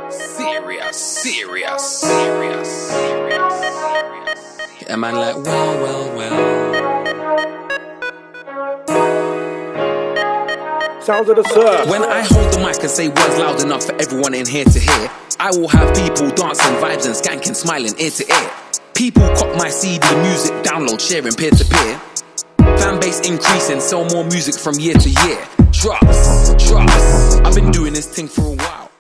Serious. Yeah, man, like, well. Sounds of the surf. When I hold the mic and say words loud enough for everyone in here to hear, I will have people dancing, vibes and skanking, smiling ear to ear. People cop my CD, music, download, sharing peer to peer. Fan base increasing, sell more music from year to year. Trust. I've been doing this thing for a while.